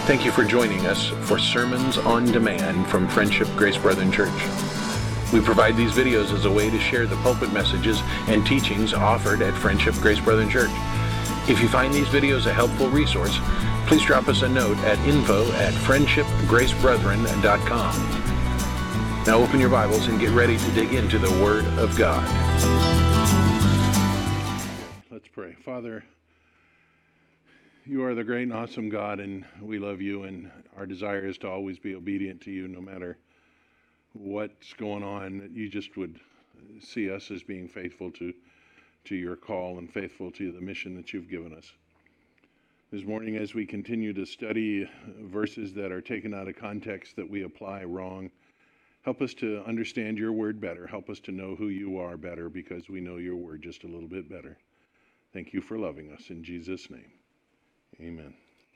Thank you for joining us for Sermons on Demand from Friendship Grace Brethren Church. We provide these videos as a way to share the pulpit messages and teachings offered at Friendship Grace Brethren Church. If you find these videos a helpful resource, please drop us a note at info@friendshipgracebrethren.com. Now open your Bibles and get ready to dig into the Word of God. Let's pray. Father, you are the great and awesome God, and we love you, and our desire is to always be obedient to you no matter what's going on, that you just would see us as being faithful to your call and faithful to the mission that you've given us. This morning, as we continue to study verses that are taken out of context that we apply wrong, help us to understand your word better. Help us to know who you are better, because we know your word just a little bit better. Thank you for loving us. In Jesus' name, amen.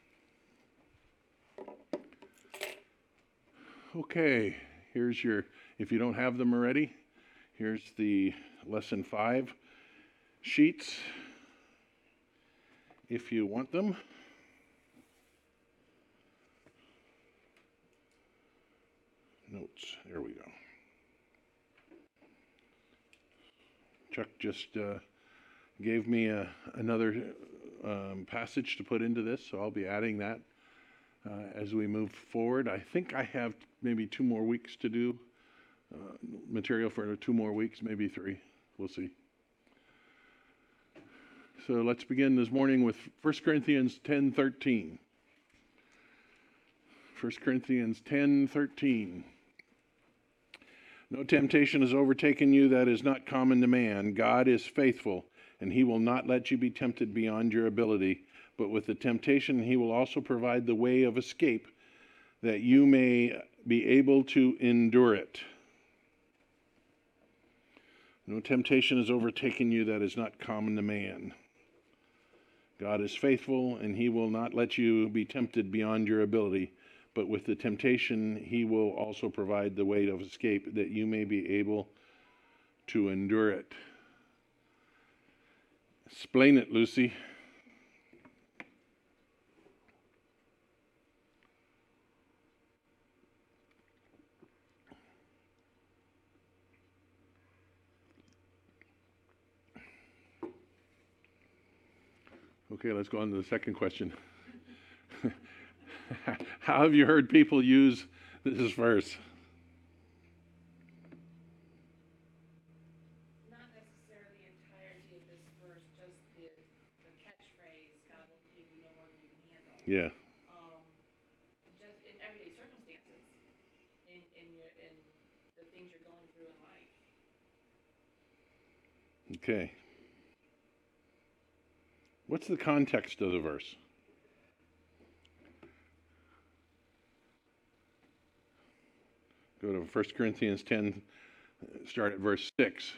Okay, here's your, if you don't have them already, here's the lesson 5 sheets if you want them. Notes, there we go. Chuck just gave me another passage to put into this, so I'll be adding that as we move forward. I think I have maybe 2 more weeks to do material for 2 more weeks, maybe 3. We'll see. So let's begin this morning with 1 Corinthians 10:13. 1 Corinthians 10:13. No temptation has overtaken you that is not common to man. God is faithful, and he will not let you be tempted beyond your ability. But with the temptation, he will also provide the way of escape, that you may be able to endure it. No temptation has overtaken you that is not common to man. God is faithful, and he will not let you be tempted beyond your ability. But with the temptation, he will also provide the way of escape, that you may be able to endure it. Explain it, Lucy. Okay, let's go on to the second question. How have you heard people use this verse? Not necessarily the entirety of this verse, just the catchphrase, God will give you no more than you can handle. Yeah. Just in everyday circumstances, in the things you're going through in life. Okay. What's the context of the verse? Go to 1 Corinthians 10, start at verse 6.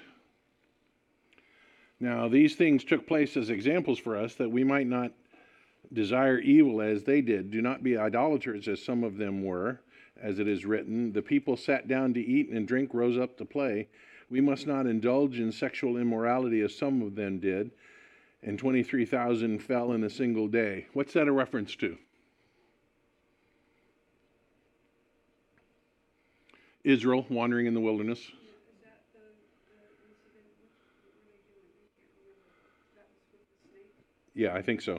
Now, these things took place as examples for us, that we might not desire evil as they did. Do not be idolaters as some of them were, as it is written, the people sat down to eat and drink, rose up to play. We must not indulge in sexual immorality as some of them did, and 23,000 fell in a single day. What's that a reference to? Israel wandering in the wilderness. Is that the incident that was with the snake? Yeah, I think so.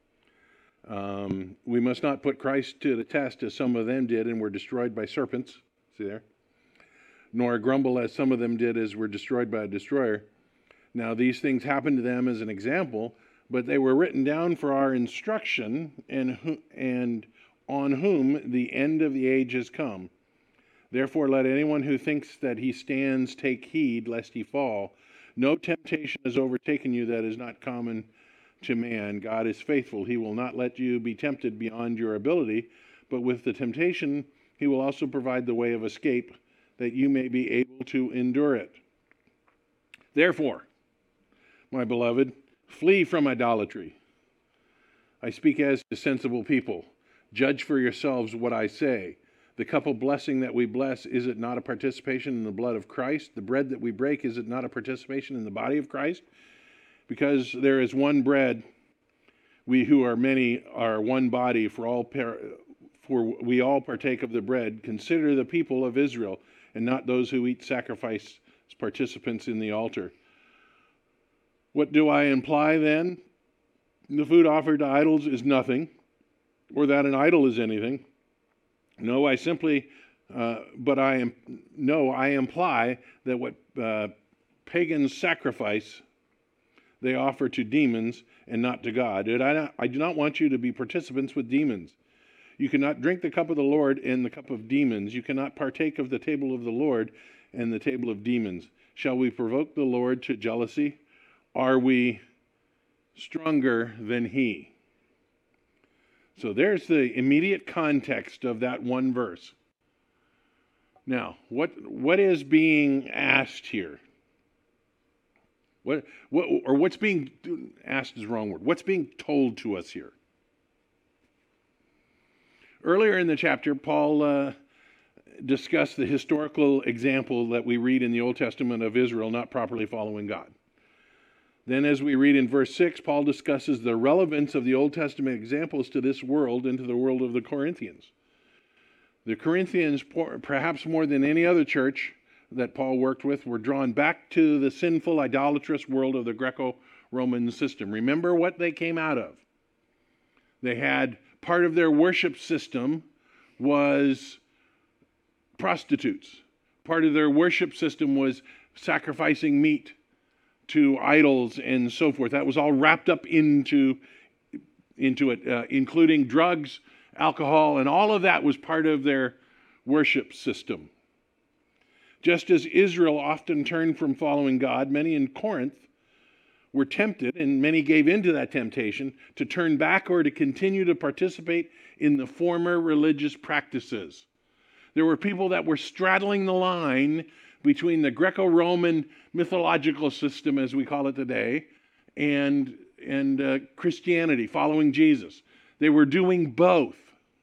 We must not put Christ to the test as some of them did and were destroyed by serpents. See there? Nor grumble as some of them did as were destroyed by a destroyer. Now these things happened to them as an example, but they were written down for our instruction, and on whom the end of the age has come. Therefore let anyone who thinks that he stands take heed lest he fall. No temptation has overtaken you that is not common to man. God is faithful. He will not let you be tempted beyond your ability, but with the temptation he will also provide the way of escape, that you may be able to endure it. Therefore, my beloved, flee from idolatry. I speak as to sensible people. Judge for yourselves what I say. The cup of blessing that we bless, is it not a participation in the blood of Christ? The bread that we break, is it not a participation in the body of Christ? Because there is one bread, we who are many are one body, for all for we all partake of the bread, consider the people of Israel, and not those who eat sacrifice as participants in the altar. What do I imply then? The food offered to idols is nothing, or that an idol is anything. No, I imply that what pagans sacrifice, they offer to demons and not to God. And I do not want you to be participants with demons. You cannot drink the cup of the Lord and the cup of demons. You cannot partake of the table of the Lord and the table of demons. Shall we provoke the Lord to jealousy? Are we stronger than he? So there's the immediate context of that one verse. Now, what is being asked here? What's being asked is the wrong word. What's being told to us here? Earlier in the chapter, Paul discussed the historical example that we read in the Old Testament of Israel not properly following God. Then, as we read in verse 6, Paul discusses the relevance of the Old Testament examples to this world and to the world of the Corinthians. The Corinthians, perhaps more than any other church that Paul worked with, were drawn back to the sinful, idolatrous world of the Greco-Roman system. Remember what they came out of. They had part of their worship system was prostitutes. Part of their worship system was sacrificing meat to idols and so forth. That was all wrapped up into it, including drugs, alcohol, and all of that was part of their worship system. Just as Israel often turned from following God, many in Corinth were tempted, and many gave into that temptation, to turn back or to continue to participate in the former religious practices. There were people that were straddling the line between the Greco-Roman mythological system, as we call it today, and Christianity, following Jesus. They were doing both.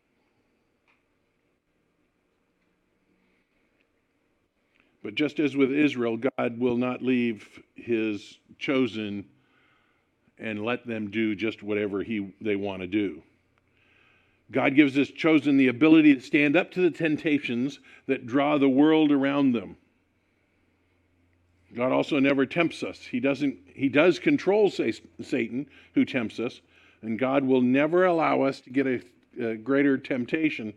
But just as with Israel, God will not leave his chosen and let them do just whatever they want to do. God gives his chosen the ability to stand up to the temptations that draw the world around them. God also never tempts us. He does control Satan, who tempts us, and God will never allow us to get a greater temptation,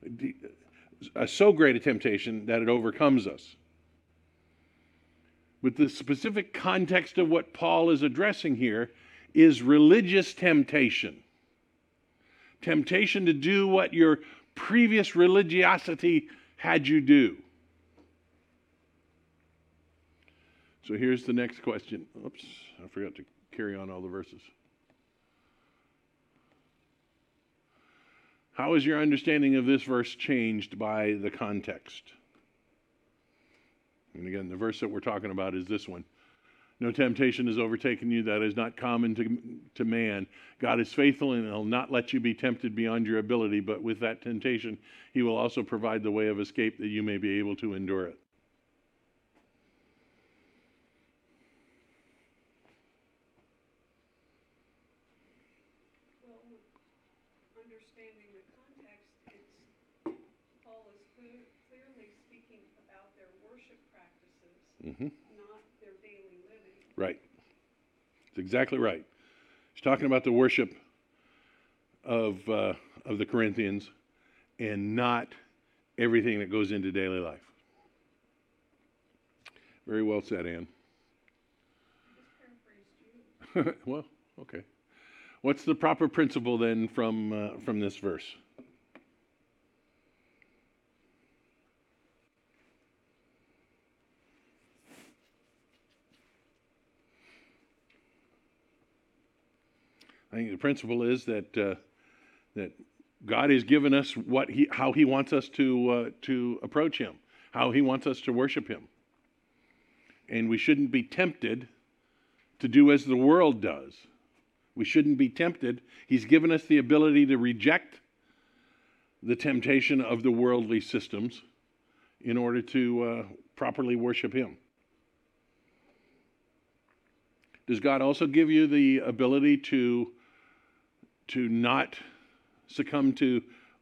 so great a temptation that it overcomes us. But the specific context of what Paul is addressing here is religious temptation. Temptation to do what your previous religiosity had you do. So here's the next question. Oops, I forgot to carry on all the verses. How is your understanding of this verse changed by the context? And again, the verse that we're talking about is this one. No temptation has overtaken you that is not common to man. God is faithful and he'll not let you be tempted beyond your ability, but with that temptation, he will also provide the way of escape that you may be able to endure it. Well, understanding the context, Paul is clearly speaking about their worship practices, not their daily living. Right. That's exactly right. He's talking about the worship of the Corinthians and not everything that goes into daily life. Very well said, Ann. Just paraphrased you. Well, okay. What's the proper principle then from this verse? I think the principle is that God has given us how He wants us to approach Him, how He wants us to worship Him, and we shouldn't be tempted to do as the world does. We shouldn't be tempted. He's given us the ability to reject the temptation of the worldly systems in order to properly worship Him. Does God also give you the ability to not succumb to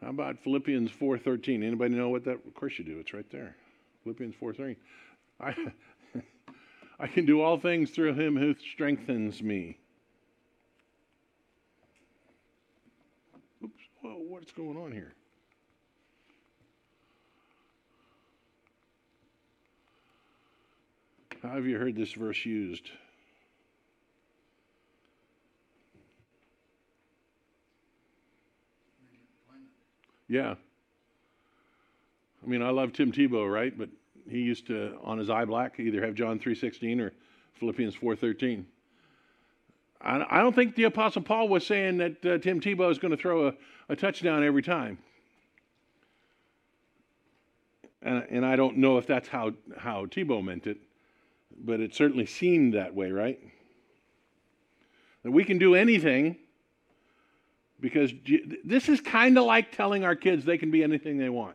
How about Philippians 4:13? Anybody know what that? Of course you do. It's right there. Philippians 4:13. I I can do all things through him who strengthens me. Oops. Whoa, what's going on here? How have you heard this verse used? Yeah. I mean, I love Tim Tebow, right? But he used to, on his eye black, either have John 3:16 or Philippians 4:13. I don't think the Apostle Paul was saying that Tim Tebow is going to throw a touchdown every time. And I don't know if that's how Tebow meant it, but it certainly seemed that way, right? That we can do anything because this is kind of like telling our kids they can be anything they want.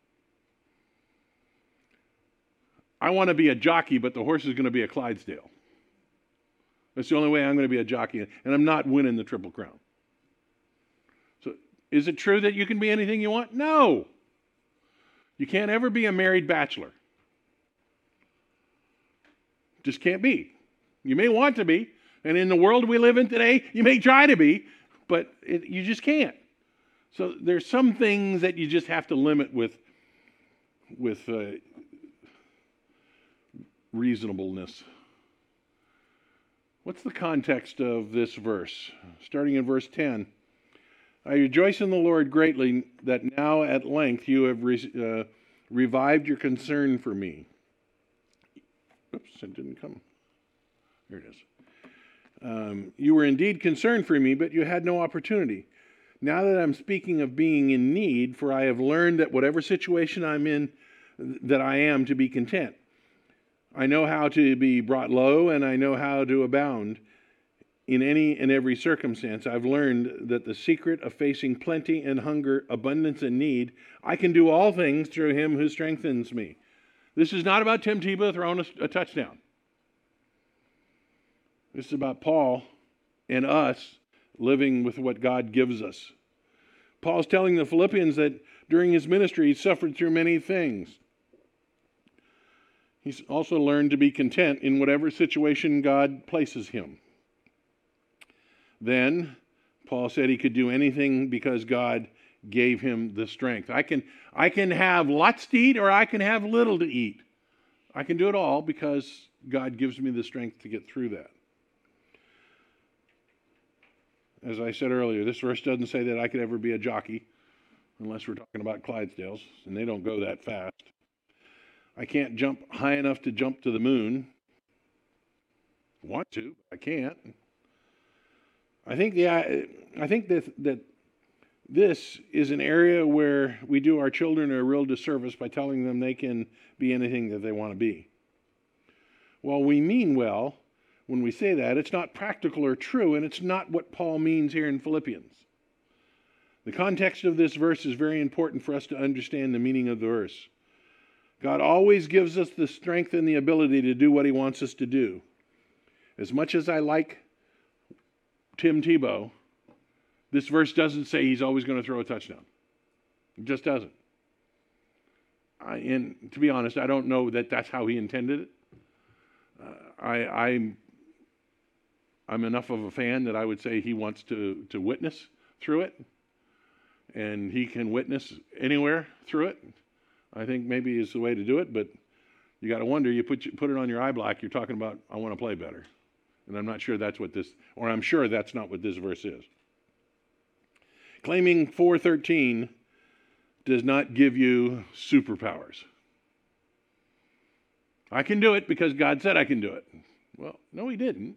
I want to be a jockey, but the horse is going to be a Clydesdale. That's the only way I'm going to be a jockey, and I'm not winning the Triple Crown. So is it true that you can be anything you want? No. You can't ever be a married bachelor. Just can't be. You may want to be, and in the world we live in today, you may try to be, but you just can't. So there's some things that you just have to limit with reasonableness. What's the context of this verse? Starting in verse 10. I rejoice in the Lord greatly that now at length you have revived your concern for me. Oops, it didn't come. Here it is. You were indeed concerned for me, but you had no opportunity. Now that I'm speaking of being in need, for I have learned that whatever situation I'm in, that I am to be content. I know how to be brought low, and I know how to abound in any and every circumstance. I've learned that the secret of facing plenty and hunger, abundance and need, I can do all things through him who strengthens me. This is not about Tim Tebow throwing a touchdown. This is about Paul and us living with what God gives us. Paul's telling the Philippians that during his ministry he suffered through many things. He's also learned to be content in whatever situation God places him. Then, Paul said he could do anything because God gave him the strength. I can have lots to eat or I can have little to eat. I can do it all because God gives me the strength to get through that. As I said earlier, this verse doesn't say that I could ever be a jockey, unless we're talking about Clydesdales, and they don't go that fast. I can't jump high enough to jump to the moon. I want to, but I can't. I think that this is an area where we do our children a real disservice by telling them they can be anything that they want to be. While we mean well when we say that, it's not practical or true, and it's not what Paul means here in Philippians. The context of this verse is very important for us to understand the meaning of the verse. God always gives us the strength and the ability to do what he wants us to do. As much as I like Tim Tebow, this verse doesn't say he's always going to throw a touchdown. It just doesn't. And to be honest, I don't know that that's how he intended it. I'm enough of a fan that I would say he wants to witness through it, and he can witness anywhere through it. I think maybe is the way to do it, but you got to wonder. You put it on your eye black. You're talking about I want to play better, and I'm not sure that's what this, or I'm sure that's not what this verse is. Claiming 4:13 does not give you superpowers. I can do it because God said I can do it. Well, no, he didn't.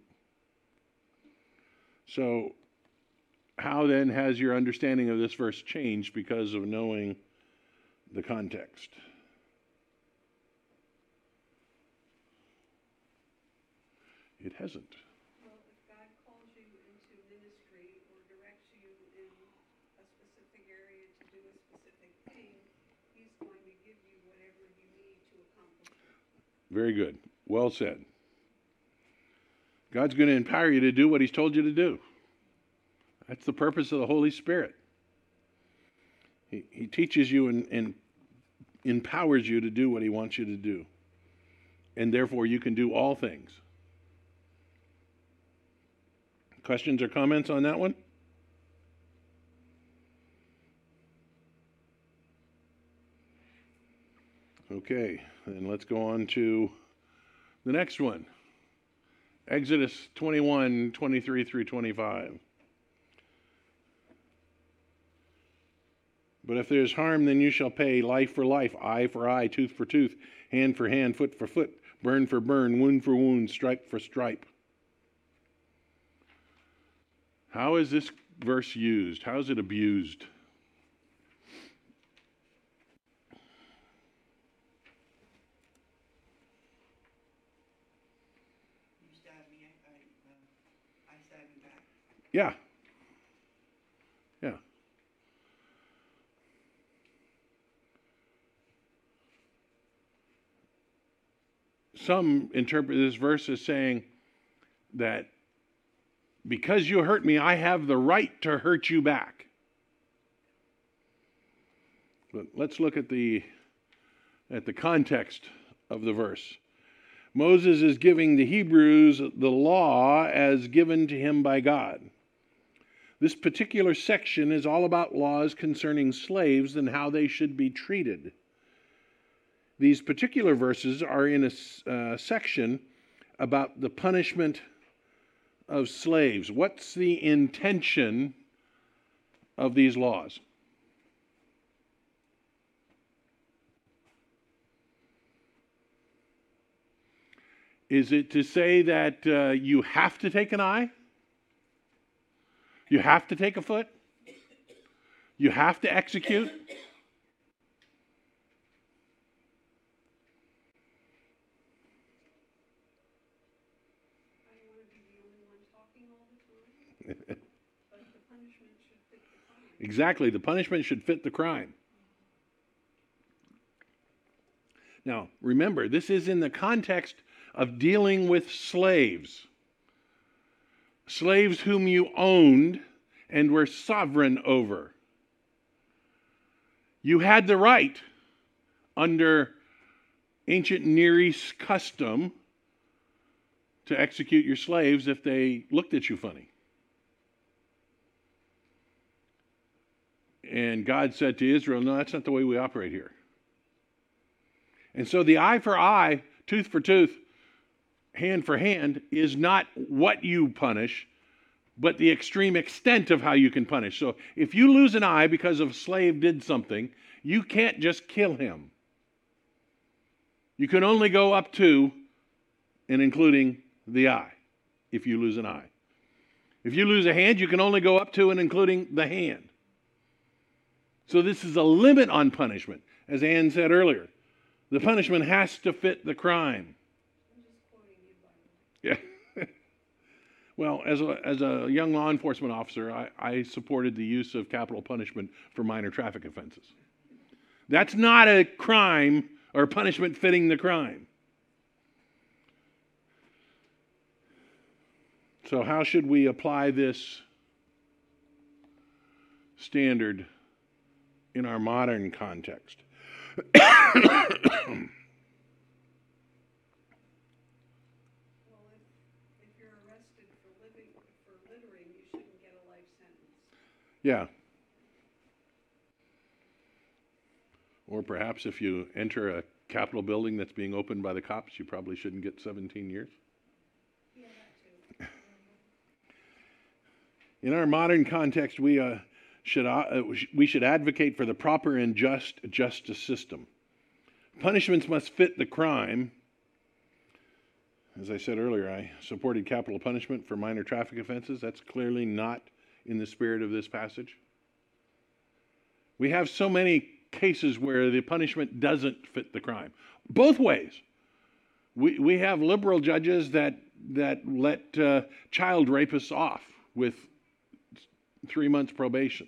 So how then has your understanding of this verse changed because of knowing the context? It hasn't. Well, if God calls you into ministry or directs you in a specific area to do a specific thing, he's going to give you whatever you need to accomplish it. Very good. Well said. God's going to empower you to do what he's told you to do. That's the purpose of the Holy Spirit. He teaches you and empowers you to do what he wants you to do. And therefore you can do all things. Questions or comments on that one? Okay, then let's go on to the next one. Exodus 21, 23 through 25. But if there is harm, then you shall pay life for life, eye for eye, tooth for tooth, hand for hand, foot for foot, burn for burn, wound for wound, stripe for stripe. How is this verse used? How is it abused? You stab me, I stab you back. Yeah. Yeah. Some interpret this verse as saying that because you hurt me, I have the right to hurt you back. But let's look at the context of the verse. Moses is giving the Hebrews the law as given to him by God. This particular section is all about laws concerning slaves and how they should be treated. These particular verses are in a section about the punishment of slaves. What's the intention of these laws? Is it to say that you have to take an eye? You have to take a foot? You have to execute? I don't want to be the only one talking all the time, but the punishment should fit the crime. Exactly, the punishment should fit the crime. Now, remember, this is in the context of dealing with slaves. Slaves whom you owned and were sovereign over. You had the right, under ancient Near East custom, to execute your slaves if they looked at you funny. And God said to Israel, no, that's not the way we operate here. And so the eye for eye, tooth for tooth, hand for hand is not what you punish, but the extreme extent of how you can punish. So if you lose an eye because a slave did something, you can't just kill him. You can only go up to and including the eye if you lose an eye. If you lose a hand, you can only go up to and including the hand. So this is a limit on punishment. As Ann said earlier, the punishment has to fit the crime. I'm just quoting you, by the way. Yeah. Well, as a young law enforcement officer, I supported the use of capital punishment for minor traffic offenses. That's not a crime or punishment fitting the crime. So how should we apply this standard in our modern context? Well, if you're arrested for littering, you shouldn't get a life sentence. Yeah. Or perhaps if you enter a Capitol building that's being opened by the cops, you probably shouldn't get 17 years. Yeah, that too. In our modern context, we should advocate for the proper and just justice system. Punishments must fit the crime. As I said earlier, I supported capital punishment for minor traffic offenses. That's clearly not in the spirit of this passage. We have so many cases where the punishment doesn't fit the crime. Both ways. We have liberal judges that let child rapists off with 3 months probation.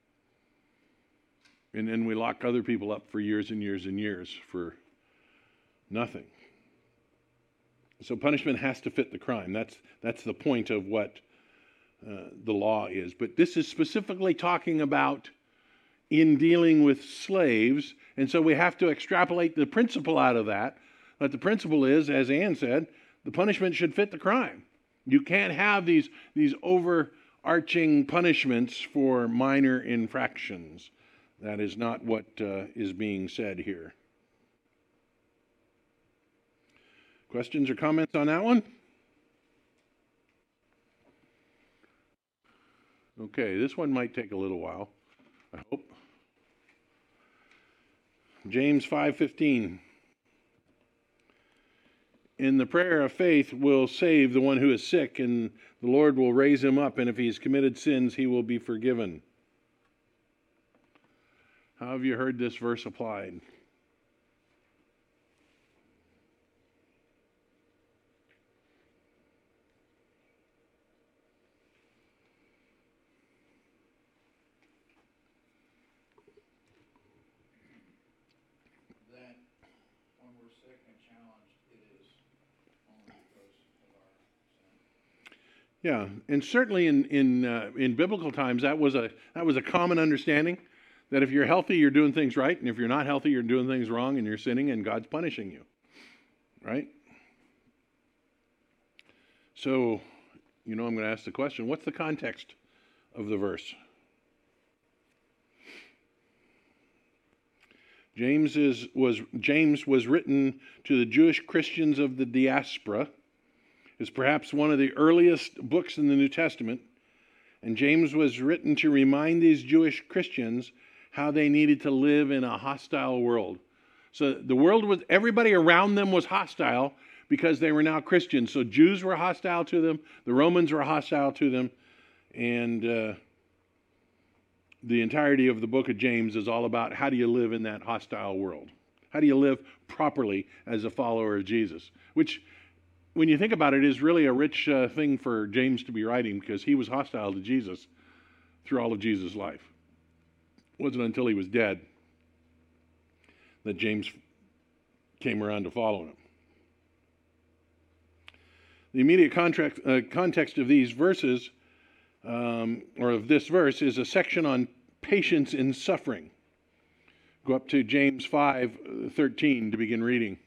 And then we lock other people up for years and years and years for nothing. So punishment has to fit the crime. That's the point of what the law is. But this is specifically talking about in dealing with slaves. And so we have to extrapolate the principle out of that. But the principle is, as Ann said, the punishment should fit the crime. You can't have these overarching punishments for minor infractions. That is not what is being said here. Questions or comments on that one? Okay, this one might take a little while, I hope. James 5:15. And the prayer of faith will save the one who is sick, and the Lord will raise him up, and if he's committed sins, he will be forgiven. How have you heard this verse applied? That when we're sick and challenged, it is only because of our sin. Yeah, and certainly in biblical times, that was a common understanding that if you're healthy, you're doing things right, and if you're not healthy, you're doing things wrong, and you're sinning, and God's punishing you, right? So, I'm going to ask the question: what's the context of the verse? James was written to the Jewish Christians of the diaspora. It's perhaps one of the earliest books in the New Testament. And James was written to remind these Jewish Christians how they needed to live in a hostile world. So the world was, everybody around them was hostile because they were now Christians. So Jews were hostile to them, the Romans were hostile to them, and the entirety of the book of James is all about how do you live in that hostile world? How do you live properly as a follower of Jesus? Which, when you think about it, is really a rich thing for James to be writing, because he was hostile to Jesus through all of Jesus' life. It wasn't until he was dead that James came around to follow him. The immediate context of these verses, or of this verse, is a section on patience in suffering. Go up to James 5:13 to begin reading.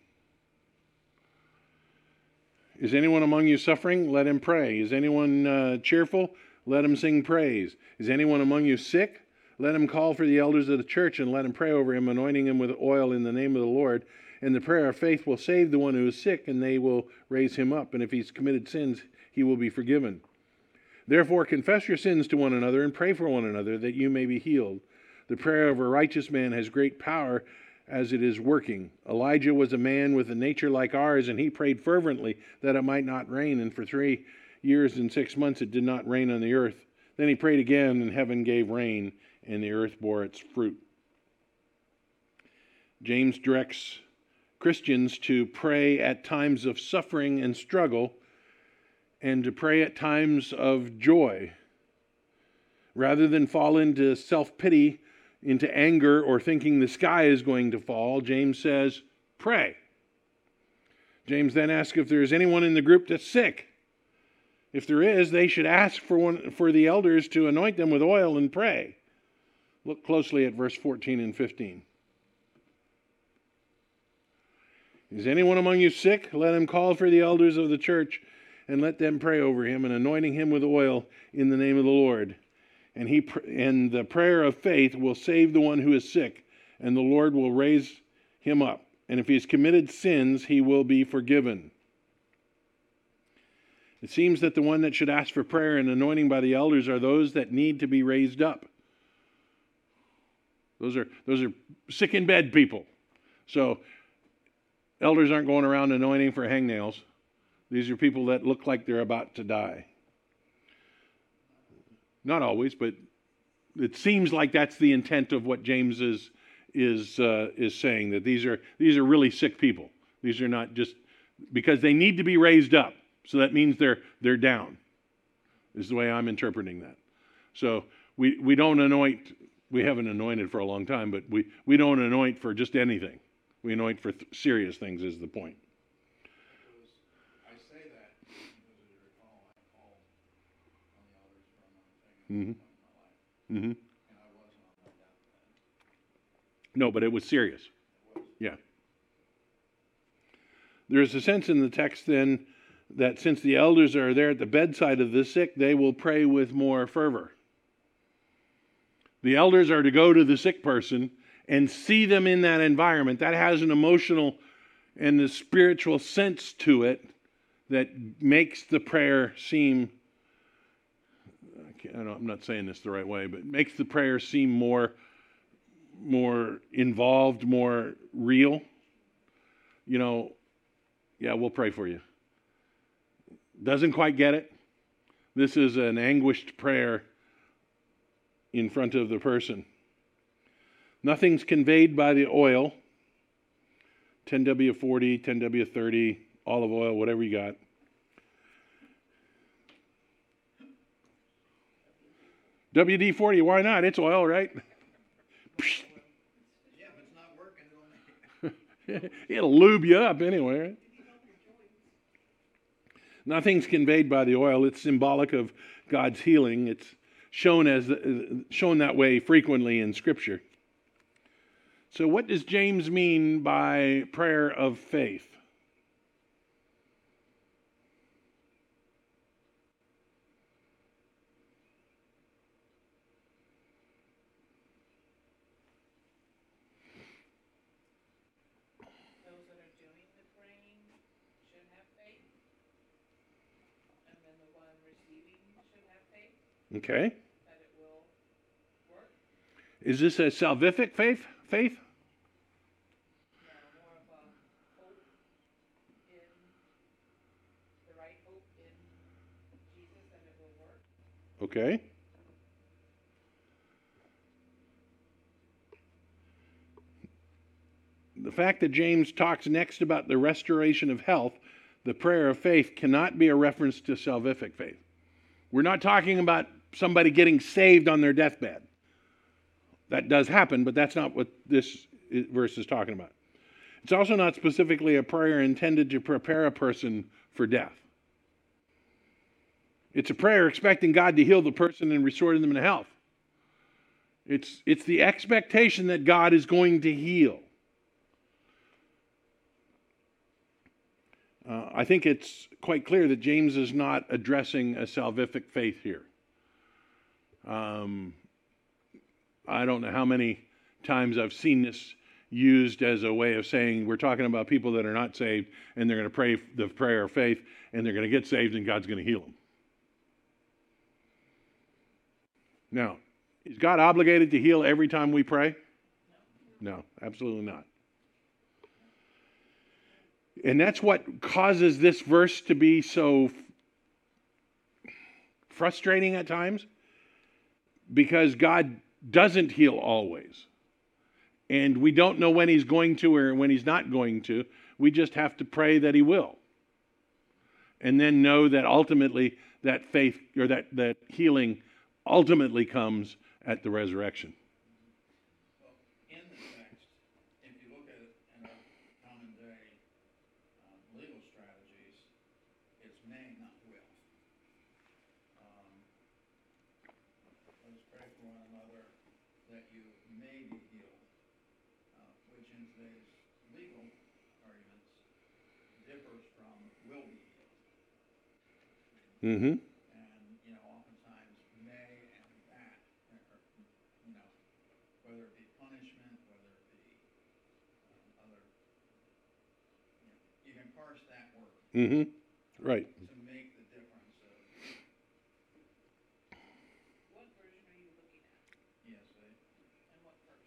Is anyone among you suffering? Let him pray. Is anyone cheerful? Let him sing praise. Is anyone among you sick? Let him call for the elders of the church and let him pray over him, anointing him with oil in the name of the Lord. And the prayer of faith will save the one who is sick, and they will raise him up. And if he's committed sins, he will be forgiven. Therefore, confess your sins to one another and pray for one another that you may be healed. The prayer of a righteous man has great power as it is working. Elijah was a man with a nature like ours, and he prayed fervently that it might not rain. And for 3 years and 6 months it did not rain on the earth. Then he prayed again, and heaven gave rain, and the earth bore its fruit. James directs Christians to pray at times of suffering and struggle, and to pray at times of joy. Rather than fall into self-pity, into anger, or thinking the sky is going to fall, James says, pray. James then asks if there is anyone in the group that's sick. If there is, they should ask for the elders to anoint them with oil and pray. Look closely at verse 14 and 15. Is anyone among you sick? Let him call for the elders of the church and let them pray over him, and anointing him with oil in the name of the Lord. And the prayer of faith will save the one who is sick, and the Lord will raise him up. And if he has committed sins, he will be forgiven. It seems that the one that should ask for prayer and anointing by the elders are those that need to be raised up. Those are sick in bed people. So elders aren't going around anointing for hangnails. These are people that look like they're about to die. Not always, but it seems like that's the intent of what James is saying, that these are really sick people. These are not just because they need to be raised up. So that means they're down. Is the way I'm interpreting that. So we don't anoint. We haven't anointed for a long time, but we don't anoint for just anything. We anoint for serious things is the point. I say that because as you recall, I called on the elders for anointing Mm-hmm. in my life, Mm-hmm. and I wasn't on my deathbed. No, but it was serious. Yeah. There's a sense in the text then that since the elders are there at the bedside of the sick, they will pray with more fervor. The elders are to go to the sick person and see them in that environment. That has an emotional and a spiritual sense to it that makes the prayer seem, I'm not saying this the right way, but makes the prayer seem more involved, more real. Yeah, we'll pray for you. Doesn't quite get it. This is an anguished prayer in front of the person. Nothing's conveyed by the oil. 10W40, 10W30, olive oil, whatever you got. WD-40, why not? It's oil, right? Yeah, if it's not working, it'll make it. It'll lube you up anyway, right? Nothing's conveyed by the oil. It's symbolic of God's healing. It's shown that way frequently in Scripture. So what does James mean by prayer of faith? Those that are doing the praying should have faith. And then the one receiving should have faith Okay. that it will work. Is this a salvific faith? More of a hope in, the right hope in Jesus that it will work. Okay. The fact that James talks next about the restoration of health, the prayer of faith, cannot be a reference to salvific faith. We're not talking about somebody getting saved on their deathbed. That does happen, but that's not what this verse is talking about. It's also not specifically a prayer intended to prepare a person for death. It's a prayer expecting God to heal the person and restore them to health. It's the expectation that God is going to heal. I think it's quite clear that James is not addressing a salvific faith here. I don't know how many times I've seen this used as a way of saying we're talking about people that are not saved and they're going to pray the prayer of faith and they're going to get saved and God's going to heal them. Now, is God obligated to heal every time we pray? No, absolutely not. And that's what causes this verse to be so frustrating at times, because God doesn't heal always. And we don't know when he's going to or when he's not going to. We just have to pray that he will. And then know that ultimately that faith or that healing ultimately comes at the resurrection. Well, in the text, if you look at it in our common day legal strategies, it's may, not will. Let's pray for one another that you may be healed, which in today's legal arguments differs from will be healed. Mm-hmm. And, oftentimes may and that, whether it be punishment, whether it be other, you can parse that word Mm-hmm. Right. to make the difference of What version are you looking at, ESV and what verse?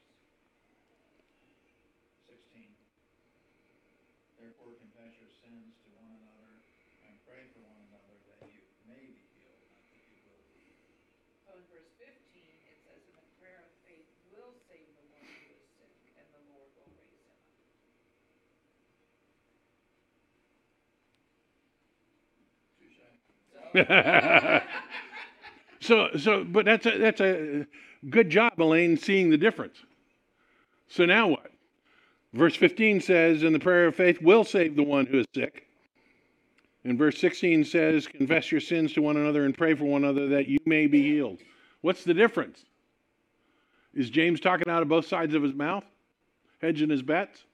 16. Therefore confess your sins to one another and pray for one another that you may be healed, not that you will be. So in verse 15, it says, "And the prayer of faith will save the one who is sick, and the Lord will raise him up." But that's a good job, Elaine, seeing the difference. So now what? Verse 15 says, "And the prayer of faith will save the one who is sick." And verse 16 says, "Confess your sins to one another and pray for one another that you may be healed." What's the difference? Is James talking out of both sides of his mouth? hedging his bets?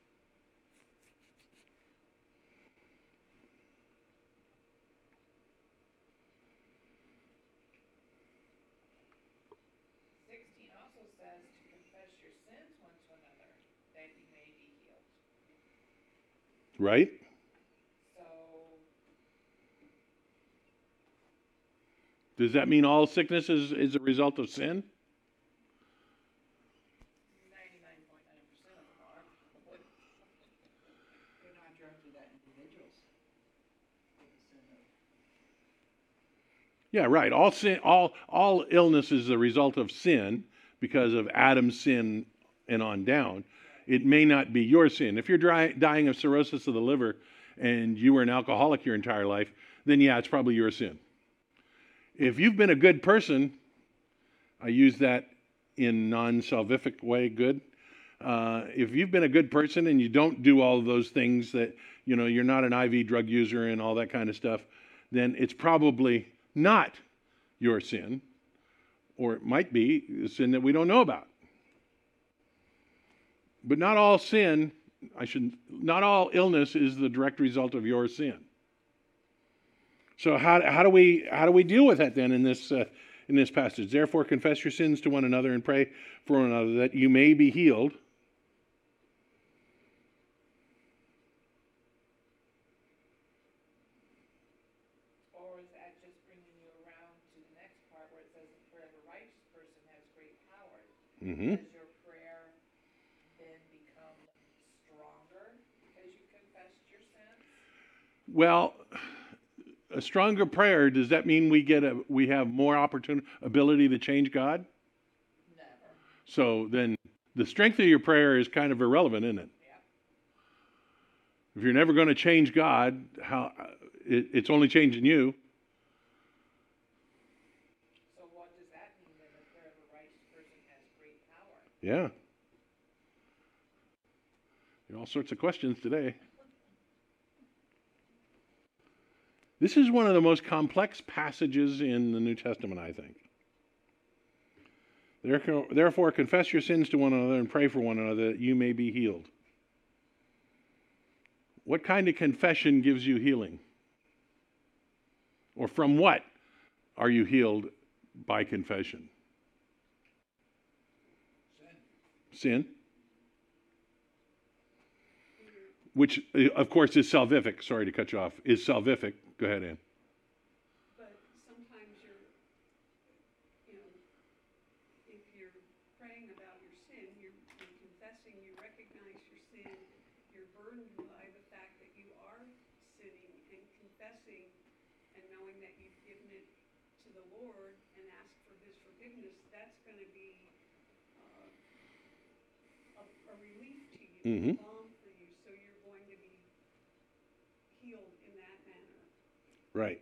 Also says to confess your sins one to another, that you may be healed. Right? So, Does that mean all sickness is a result of sin? 99.9% of them are. They're not directed at individuals. With the sin of Yeah, right. All sin, all illness is a result of sin because of Adam's sin and on down. It may not be your sin. If you're dying of cirrhosis of the liver and you were an alcoholic your entire life, then yeah, it's probably your sin. If you've been a good person, I use that in non-salvific way, good. If you've been a good person and you don't do all of those things that, you're not an IV drug user and all that kind of stuff, then it's probably not your sin, or it might be a sin that we don't know about. But not all sin, not all illness is the direct result of your sin. So how do we deal with that then in this passage? Therefore, confess your sins to one another and pray for one another that you may be healed. Or is that just bringing you around to the next part where it says the prayer of a righteous person has great power? Mm-hmm. Does your prayer then become stronger because you confessed your sins? Well, a stronger prayer, does that mean we have more ability to change God? Never. So then the strength of your prayer is kind of irrelevant, isn't it? Yeah. If you're never going to change God, it's only changing you. So what does that mean then? The prayer of a righteous person has great power. Yeah. There are all sorts of questions today. This is one of the most complex passages in the New Testament, I think. Therefore, confess your sins to one another and pray for one another that you may be healed. What kind of confession gives you healing? Or from what are you healed by confession? Sin. Which, of course, is salvific. Sorry to cut you off. Is salvific. Go ahead, Ann. But sometimes if you're praying about your sin, you're confessing, you recognize your sin, you're burdened by the fact that you are sinning and confessing and knowing that you've given it to the Lord and asked for His forgiveness, that's going to be a relief to you, Mm-hmm. a balm for you, so you're going to be healed in that manner. Right.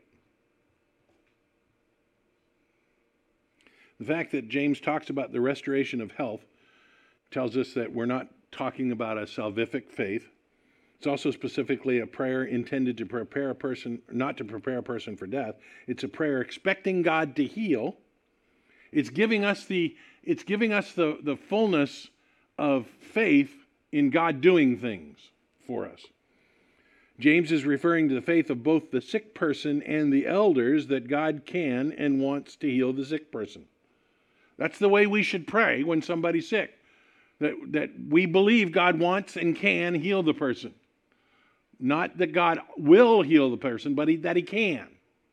The fact that James talks about the restoration of health tells us that we're not talking about a salvific faith. It's also specifically a prayer intended to prepare a person, not to prepare a person for death. It's a prayer expecting God to heal. It's giving us the fullness of faith in God doing things for us. James is referring to the faith of both the sick person and the elders that God can and wants to heal the sick person. That's the way we should pray when somebody's sick. That we believe God wants and can heal the person. Not that God will heal the person, but that He can.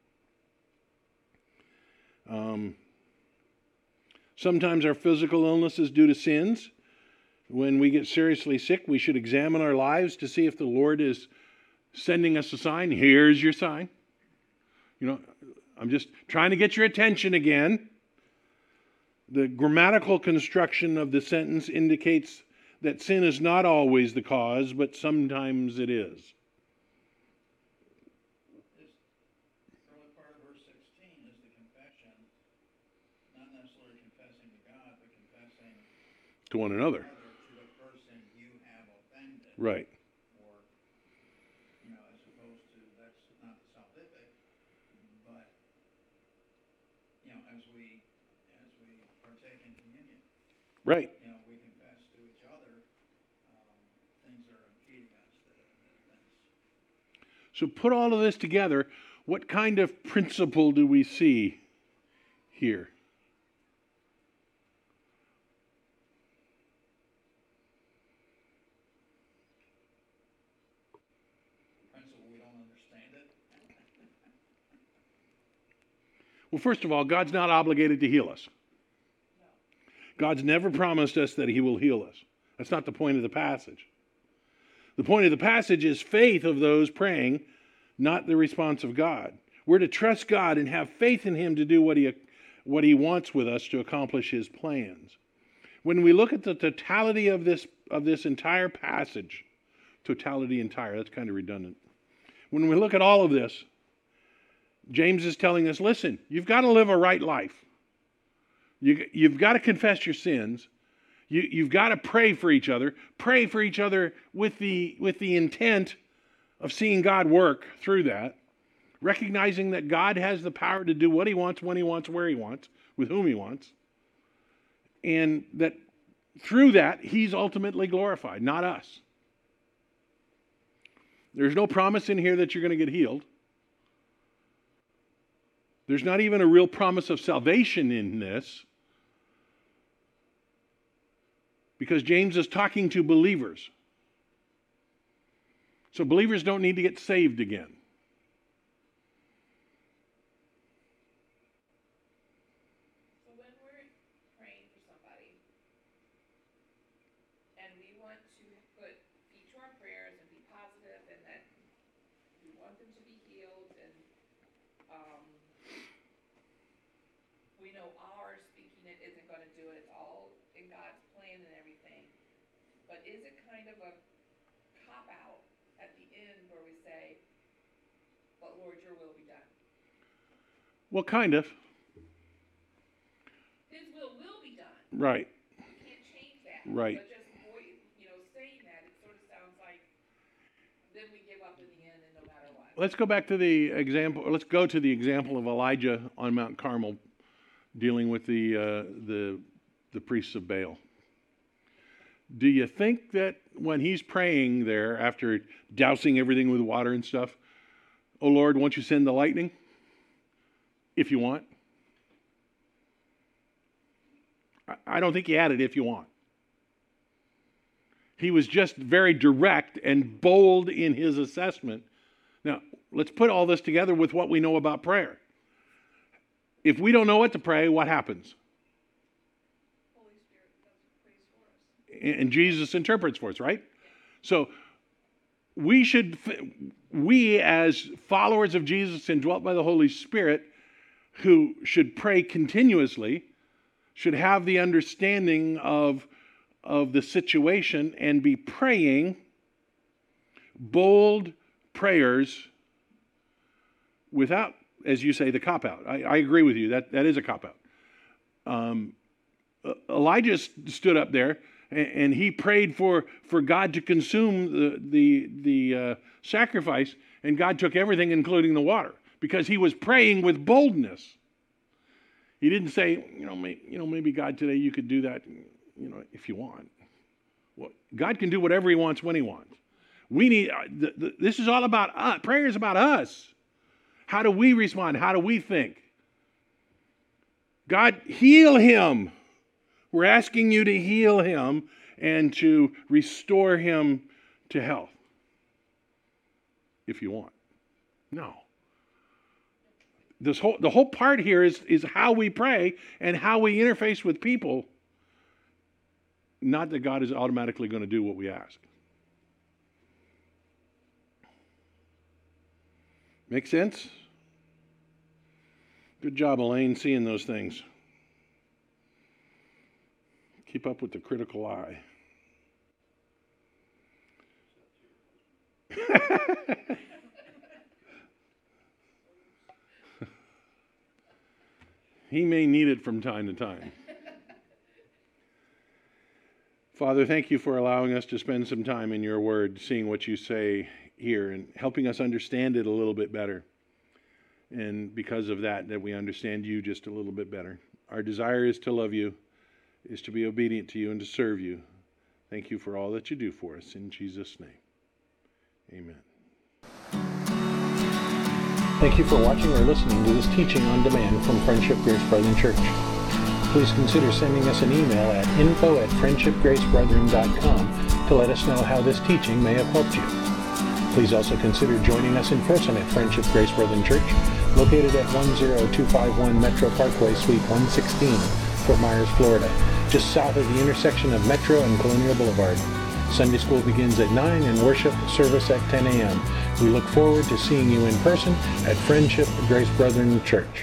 Sometimes our physical illness is due to sins. When we get seriously sick, we should examine our lives to see if the Lord is sending us a sign. Here's your sign. I'm just trying to get your attention again. The grammatical construction of the sentence indicates that sin is not always the cause, but sometimes it is. This early part of verse 16 is the confession, not necessarily confessing to God, but confessing To one another. to the person you have offended. Right. Or, as opposed to, that's not the salvific, but, as we partake in communion, Right. we confess to each other So put all of this together, what kind of principle do we see here? Principle, we don't understand it. Well, first of all, God's not obligated to heal us. God's never promised us that he will heal us. That's not the point of the passage. The point of the passage is faith of those praying, not the response of God. We're to trust God and have faith in him to do what he wants with us to accomplish his plans. When we look at the totality of this entire passage, that's kind of redundant. When we look at all of this, James is telling us, listen, you've got to live a right life. You've got to confess your sins. You've got to pray for each other. Pray for each other with the intent of seeing God work through that. Recognizing that God has the power to do what he wants, when he wants, where he wants, with whom he wants. And that through that, he's ultimately glorified, not us. There's no promise in here that you're going to get healed. There's not even a real promise of salvation in this. Because James is talking to believers. So believers don't need to get saved again. So when we're praying for somebody, and we want to put feet to our prayers and be positive, and that we want them to be healed, and we know our speaking it isn't going to do it. It's all in God's plan and everything. But is it kind of a cop-out at the end where we say, but Lord, your will be done? Well, kind of. His will be done. Right. We can't change that. Right. But just saying that, it sort of sounds like then we give up in the end and no matter what. Let's go back to the example. Let's go to the example of Elijah on Mount Carmel dealing with the priests of Baal. Do you think that when he's praying there after dousing everything with water and stuff, oh Lord, won't you send the lightning? If you want. I don't think he added if you want. He was just very direct and bold in his assessment. Now, let's put all this together with what we know about prayer. If we don't know what to pray, what happens? Holy Spirit does praise for us. And Jesus interprets for us, right? So we as followers of Jesus and dwelt by the Holy Spirit, who should pray continuously, should have the understanding of the situation and be praying bold prayers without, as you say, the cop-out. I agree with you. That is a cop-out. Elijah stood up there and he prayed for God to consume the sacrifice, and God took everything, including the water, because he was praying with boldness. He didn't say, maybe God today you could do that, if you want. Well, God can do whatever he wants when he wants. We need. This is all about us. Prayer is about us. How do we respond? How do we think? God, heal him. We're asking you to heal him and to restore him to health. If you want. No. The whole part here is how we pray and how we interface with people. Not that God is automatically going to do what we ask. Make sense? Good job, Elaine, seeing those things. Keep up with the critical eye. He may need it from time to time. Father, thank you for allowing us to spend some time in your word, seeing what you say here and helping us understand it a little bit better. And because of that we understand you just a little bit better. Our desire is to love you, is to be obedient to you, and to serve you. Thank you for all that you do for us. In Jesus' name, amen. Thank you for watching or listening to this teaching on demand from Friendship Grace Brethren Church. Please consider sending us an email at info@friendshipgracebrethren.com to let us know how this teaching may have helped you. Please also consider joining us in person at Friendship Grace Brethren Church, located at 10251 Metro Parkway, Suite 116, Fort Myers, Florida, just south of the intersection of Metro and Colonial Boulevard. Sunday school begins at 9 and worship service at 10 a.m. We look forward to seeing you in person at Friendship Grace Brethren Church.